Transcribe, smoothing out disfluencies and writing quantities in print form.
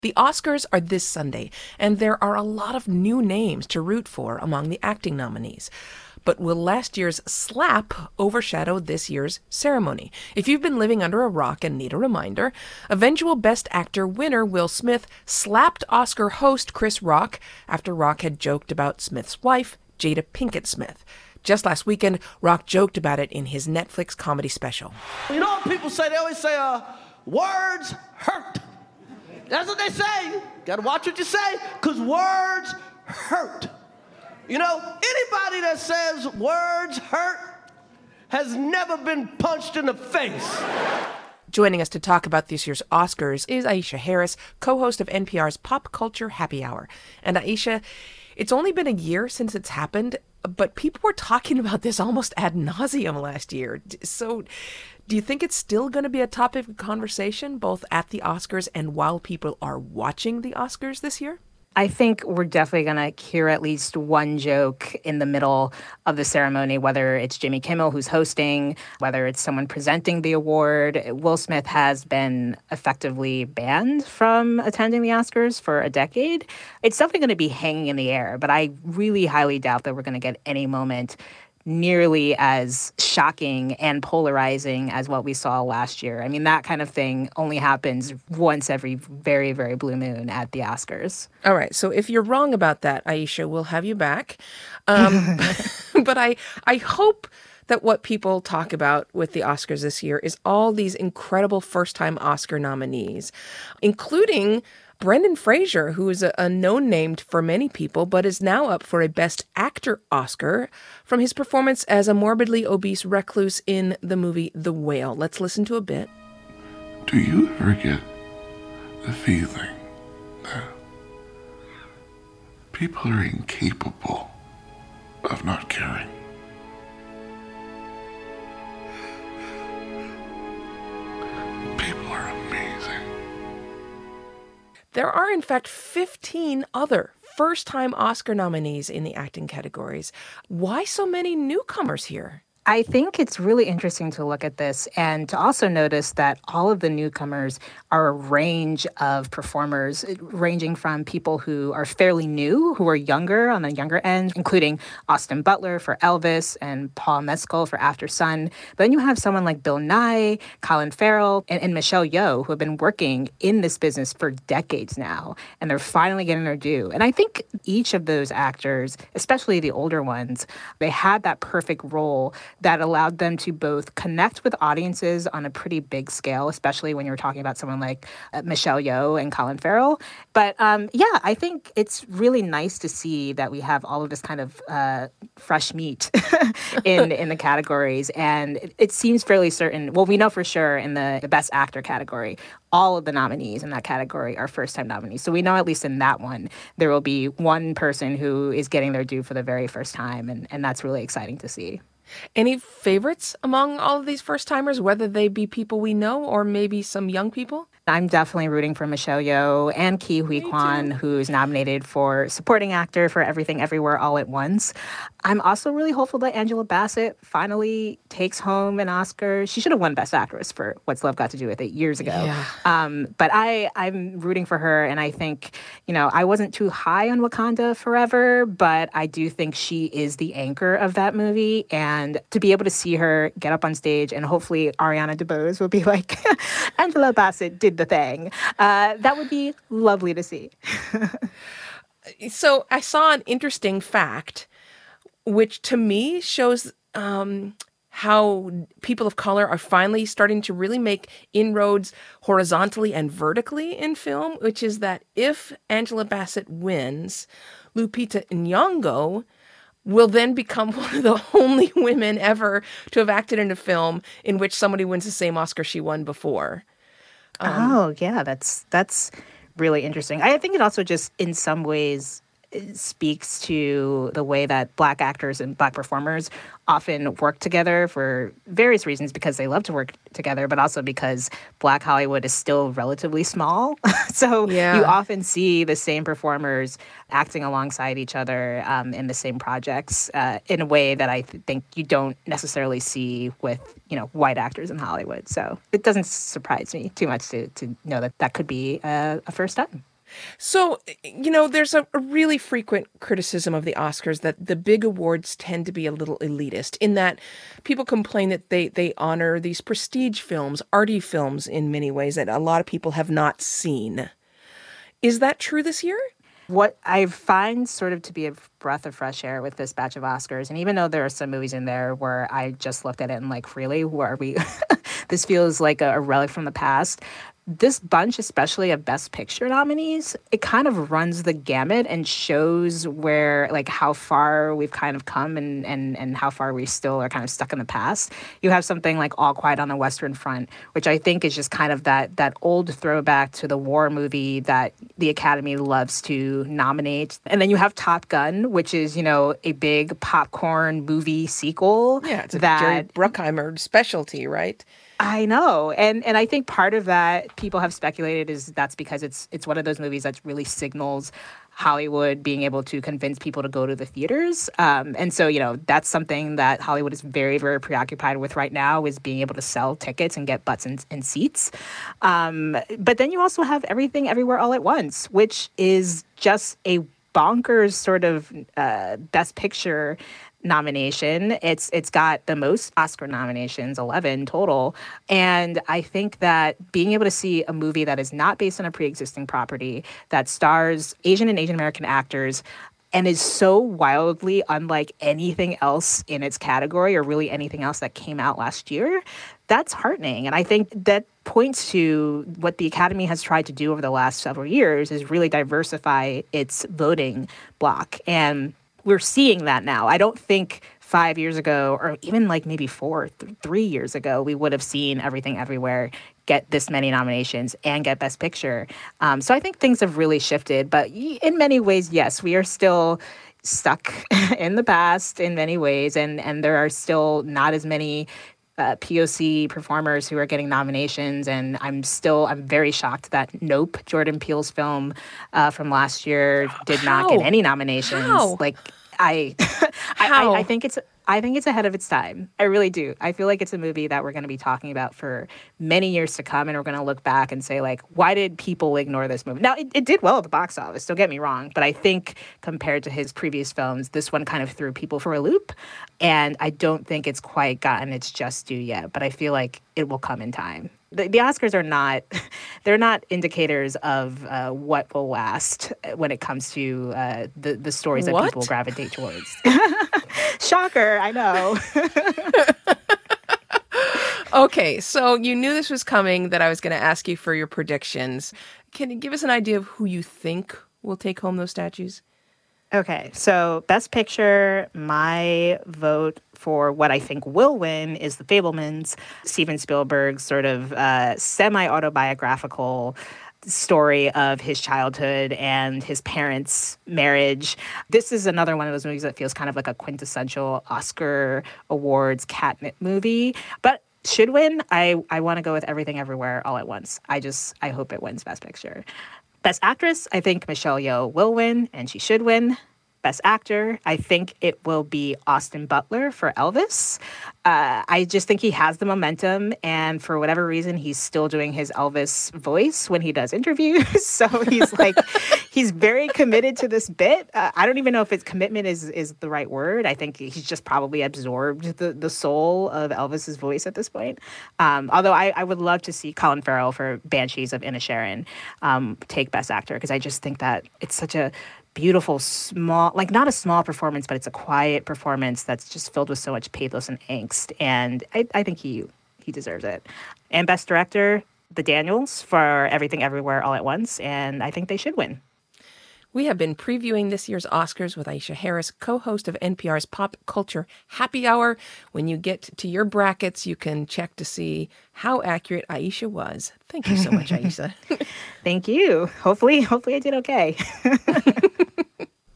The Oscars are this Sunday, and there are a lot of new names to root for among the acting nominees. But will last year's slap overshadow this year's ceremony? If you've been living under a rock and need a reminder, eventual Best Actor winner Will Smith slapped Oscar host Chris Rock after Rock had joked about Smith's wife, Jada Pinkett Smith. Just last weekend, Rock joked about it in his Netflix comedy special. You know what people say? They always say, words hurt. That's what they say. Gotta watch what you say, because words hurt. You know, anybody that says words hurt has never been punched in the face. Joining us to talk about this year's Oscars is Aisha Harris, co-host of NPR's Pop Culture Happy Hour. And Aisha, it's only been a year since it's happened, but people were talking about this almost ad nauseum last year. So do you think it's still going to be a topic of conversation, both at the Oscars and while people are watching the Oscars this year? I think we're definitely going to hear at least one joke in the middle of the ceremony, whether it's Jimmy Kimmel who's hosting, whether it's someone presenting the award. Will Smith has been effectively banned from attending the Oscars for a decade. It's definitely going to be hanging in the air, but I really highly doubt that we're going to get any moment nearly as shocking and polarizing as what we saw last year. I mean, that kind of thing only happens once every very, very blue moon at the Oscars. All right. So if you're wrong about that, Aisha, we'll have you back. But I hope that what people talk about with the Oscars this year is all these incredible first-time Oscar nominees, including Brendan Fraser, who is a known name for many people, but is now up for a Best Actor Oscar from his performance as a morbidly obese recluse in the movie The Whale. Let's listen to a bit. Do you ever get the feeling that people are incapable of not caring? People are amazing. There are, in fact, 15 other first-time Oscar nominees in the acting categories. Why so many newcomers here? I think it's really interesting to look at this and to also notice that all of the newcomers are a range of performers, ranging from people who are fairly new, who are younger, on the younger end, including Austin Butler for Elvis and Paul Mescal for After Sun. But then you have someone like Bill Nye, Colin Farrell, and Michelle Yeoh, who have been working in this business for decades now, and they're finally getting their due. And I think each of those actors, especially the older ones, they had that perfect role that allowed them to both connect with audiences on a pretty big scale, especially when you're talking about someone like Michelle Yeoh and Colin Farrell. But I think it's really nice to see that we have all of this kind of fresh meat in the categories. And it seems fairly certain. Well, we know for sure in the Best Actor category, all of the nominees in that category are first-time nominees. So we know at least in that one, there will be one person who is getting their due for the very first time. And that's really exciting to see. Any favorites among all of these first-timers, whether they be people we know or maybe some young people? I'm definitely rooting for Michelle Yeoh and Ke Huy Quan, who's nominated for supporting actor for Everything Everywhere All at Once. I'm also really hopeful that Angela Bassett finally takes home an Oscar. She should have won Best Actress for What's Love Got to Do with It years ago. Yeah. But I'm rooting for her, and I think, I wasn't too high on Wakanda Forever, but I do think she is the anchor of that movie, and to be able to see her get up on stage, and hopefully Ariana DeBose will be like, Angela Bassett did the thing. That would be lovely to see. So I saw an interesting fact, which to me shows how people of color are finally starting to really make inroads horizontally and vertically in film, which is that if Angela Bassett wins, Lupita Nyong'o will then become one of the only women ever to have acted in a film in which somebody wins the same Oscar she won before. That's really interesting. I think it also just in some ways speaks to the way that Black actors and Black performers often work together for various reasons, because they love to work together, but also because Black Hollywood is still relatively small. So you often see the same performers acting alongside each other in the same projects in a way that I think you don't necessarily see with, white actors in Hollywood. So it doesn't surprise me too much to know that that could be a first time. So, there's a really frequent criticism of the Oscars that the big awards tend to be a little elitist, in that people complain that they honor these prestige films, arty films in many ways that a lot of people have not seen. Is that true this year? What I find sort of to be a breath of fresh air with this batch of Oscars, and even though there are some movies in there where I just looked at it and like, really, where are we? This feels like a relic from the past. This bunch, especially of Best Picture nominees, it kind of runs the gamut and shows where, like, how far we've kind of come and how far we still are kind of stuck in the past. You have something like All Quiet on the Western Front, which I think is just kind of that old throwback to the war movie that the Academy loves to nominate. And then you have Top Gun, which is, a big popcorn movie sequel. Yeah, it's a Jerry Bruckheimer specialty, right? I know. And I think part of that, people have speculated, is that's because it's one of those movies that really signals Hollywood being able to convince people to go to the theaters. And so, that's something that Hollywood is very, very preoccupied with right now, is being able to sell tickets and get butts in seats. But then you also have Everything Everywhere All at Once, which is just a bonkers sort of Best Picture nomination. It's got the most Oscar nominations, 11 total. And I think that being able to see a movie that is not based on a pre-existing property, that stars Asian and Asian American actors, and is so wildly unlike anything else in its category, or really anything else that came out last year, that's heartening. And I think that points to what the Academy has tried to do over the last several years, is really diversify its voting block. And we're seeing that now. I don't think 5 years ago, or even like maybe 3 years ago, we would have seen Everything Everywhere get this many nominations and get Best Picture. So I think things have really shifted. But in many ways, yes, we are still stuck in the past in many ways. And there are still not as many POC performers who are getting nominations, and I'm very shocked that Nope, Jordan Peele's film from last year, did not get any nominations. How? Like I think it's ahead of its time. I really do. I feel like it's a movie that we're going to be talking about for many years to come, and we're going to look back and say, like, why did people ignore this movie? Now, it did well at the box office, don't get me wrong, but I think compared to his previous films, this one kind of threw people for a loop, and I don't think it's quite gotten its just due yet, but I feel like it will come in time. The Oscars are not, they're not indicators of what will last when it comes to the stories that people gravitate towards. Shocker, I know. Okay, so you knew this was coming, that I was going to ask you for your predictions. Can you give us an idea of who you think will take home those statues? Okay, so Best Picture, my vote for what I think will win is The Fabelmans, Steven Spielberg's sort of semi-autobiographical story of his childhood and his parents' marriage. This is another one of those movies that feels kind of like a quintessential Oscar Awards catnip movie, but should win. I want to go with Everything Everywhere All at Once. I hope it wins Best Picture. Best Actress, I think Michelle Yeoh will win, and she should win. Best Actor, I think it will be Austin Butler for Elvis. I just think he has the momentum, and for whatever reason, he's still doing his Elvis voice when he does interviews. So he's very committed to this bit. I don't even know if his commitment is the right word. I think he's just probably absorbed the soul of Elvis's voice at this point. Although I would love to see Colin Farrell for Banshees of Inisherin take Best Actor, because I just think that it's such a beautiful, small, like not a small performance, but it's a quiet performance that's just filled with so much pathos and angst. And I think he deserves it. And Best Director, the Daniels for Everything Everywhere All at Once. And I think they should win. We have been previewing this year's Oscars with Aisha Harris, co-host of NPR's Pop Culture Happy Hour. When you get to your brackets, you can check to see how accurate Aisha was. Thank you so much, Aisha. Thank you. Hopefully I did okay.